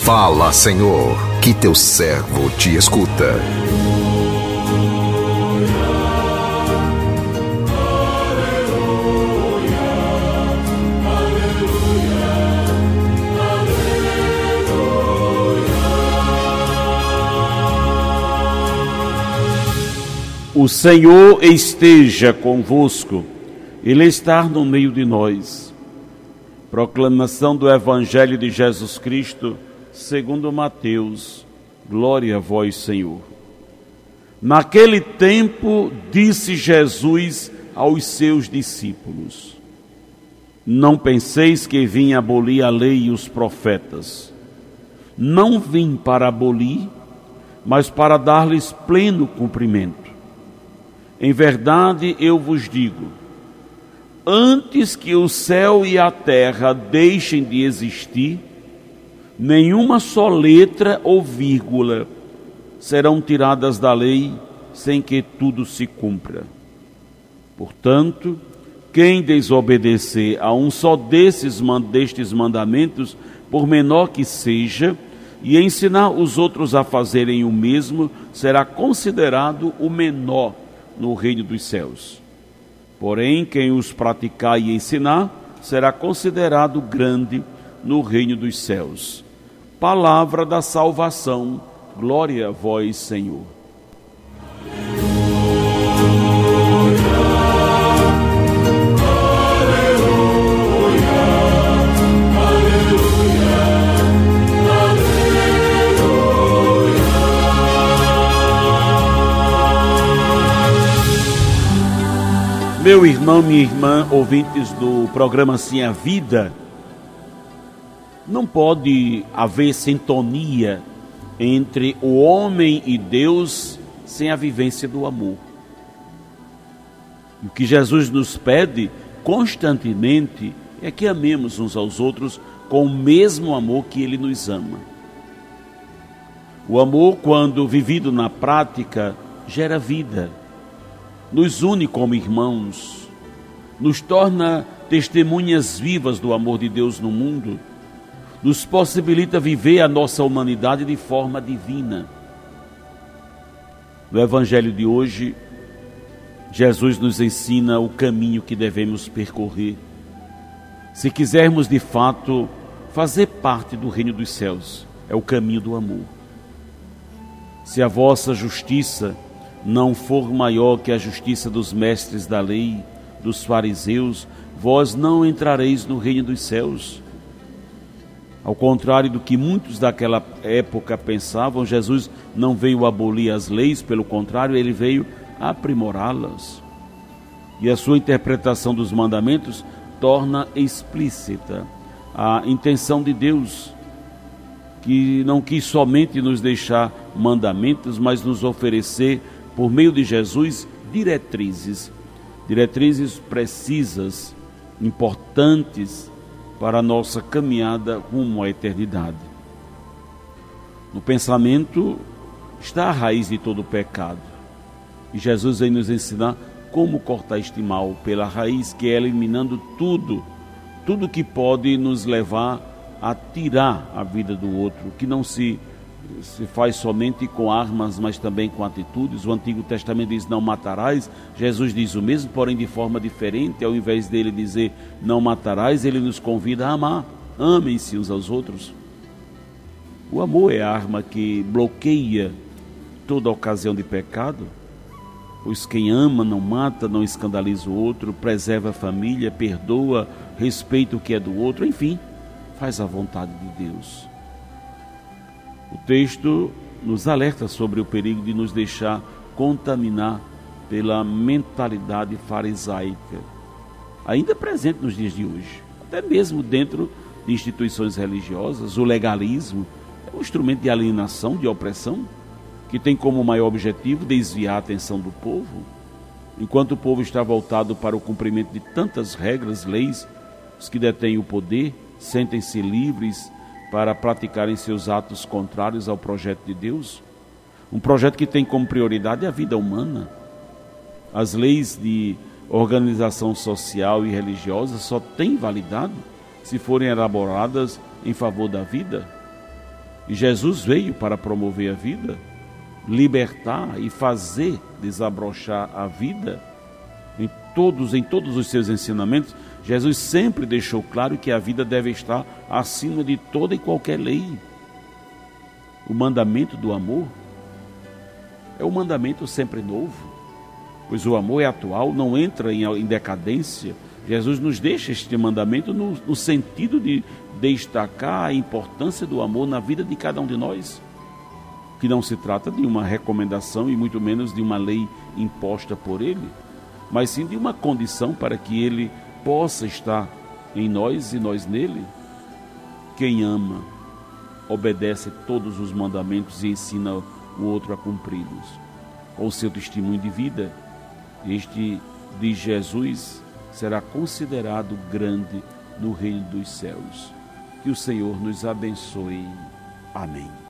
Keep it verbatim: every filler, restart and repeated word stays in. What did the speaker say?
Fala, Senhor, que teu servo te escuta. O Senhor esteja convosco, Ele está no meio de nós. Proclamação do Evangelho de Jesus Cristo, segundo Mateus. Glória a vós, Senhor. Naquele tempo, disse Jesus aos seus discípulos: Não penseis que vim abolir a lei e os profetas. Não vim para abolir, mas para dar-lhes pleno cumprimento. Em verdade, eu vos digo, antes que o céu e a terra deixem de existir, nenhuma só letra ou vírgula serão tiradas da lei sem que tudo se cumpra. Portanto, quem desobedecer a um só desses, destes mandamentos, por menor que seja, e ensinar os outros a fazerem o mesmo, será considerado o menor no reino dos céus. Porém, quem os praticar e ensinar, será considerado grande no reino dos céus. Palavra da salvação, glória a vós, Senhor. Meu irmão, minha irmã, ouvintes do programa Sim a Vida, não pode haver sintonia entre o homem e Deus sem a vivência do amor. O que Jesus nos pede constantemente é que amemos uns aos outros com o mesmo amor que Ele nos ama. O amor, quando vivido na prática, gera vida, nos une como irmãos, nos torna testemunhas vivas do amor de Deus no mundo, nos possibilita viver a nossa humanidade de forma divina. No Evangelho de hoje, Jesus nos ensina o caminho que devemos percorrer, se quisermos de fato fazer parte do reino dos céus. É o caminho do amor. Se a vossa justiça não for maior que a justiça dos mestres da lei, dos fariseus, vós não entrareis no reino dos céus. Ao contrário do que muitos daquela época pensavam, Jesus não veio abolir as leis, pelo contrário, ele veio aprimorá-las. E a sua interpretação dos mandamentos torna explícita a intenção de Deus, que não quis somente nos deixar mandamentos, mas nos oferecer, por meio de Jesus, diretrizes, diretrizes precisas, importantes para a nossa caminhada rumo à eternidade. No pensamento está a raiz de todo o pecado. E Jesus vem nos ensinar como cortar este mal pela raiz, que é eliminando tudo, tudo que pode nos levar a tirar a vida do outro, que não se se faz somente com armas, mas também com atitudes. O Antigo Testamento diz: não matarás. Jesus diz o mesmo, porém de forma diferente. Ao invés dele dizer não matarás, ele nos convida a amar. Amem-se uns aos outros. O amor é a arma que bloqueia toda ocasião de pecado, pois quem ama não mata, não escandaliza o outro, preserva a família, perdoa, respeita o que é do outro, enfim, faz a vontade de Deus. O texto nos alerta sobre o perigo de nos deixar contaminar pela mentalidade farisaica, ainda presente nos dias de hoje, até mesmo dentro de instituições religiosas. O legalismo é um instrumento de alienação, de opressão, que tem como maior objetivo desviar a atenção do povo. Enquanto o povo está voltado para o cumprimento de tantas regras, leis, os que detêm o poder sentem-se livres para praticarem seus atos contrários ao projeto de Deus, um projeto que tem como prioridade a vida humana. As leis de organização social e religiosa só têm validade se forem elaboradas em favor da vida. E Jesus veio para promover a vida, libertar e fazer desabrochar a vida. Em todos, em todos os seus ensinamentos, Jesus sempre deixou claro que a vida deve estar acima de toda e qualquer lei. O mandamento do amor é um mandamento sempre novo, pois o amor é atual, não entra em, em decadência. Jesus nos deixa este mandamento no, no sentido de destacar a importância do amor na vida de cada um de nós, que não se trata de uma recomendação e muito menos de uma lei imposta por ele, mas sim de uma condição para que ele possa estar em nós e nós nele. Quem ama, obedece todos os mandamentos e ensina o outro a cumpri-los. Com o seu testemunho de vida, este de Jesus será considerado grande no reino dos céus. Que o Senhor nos abençoe. Amém.